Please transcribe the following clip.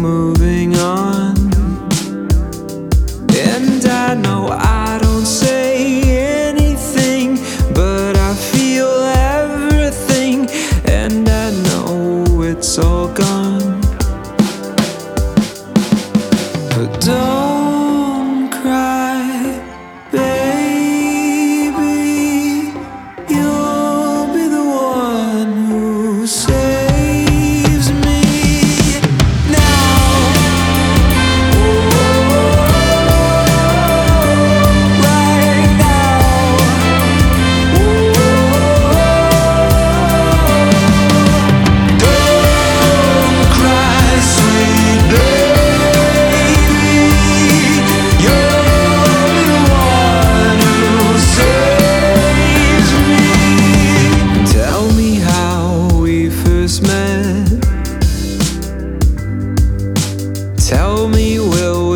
moving on. And I know I don't say anything, but I feel everything, and I know it's all gone. But don't cry, baby, you'll be the one who saves me now. Right now. Don't cry, sweet baby, you'll be the one who saves me. Tell me how we first met. Tell me, will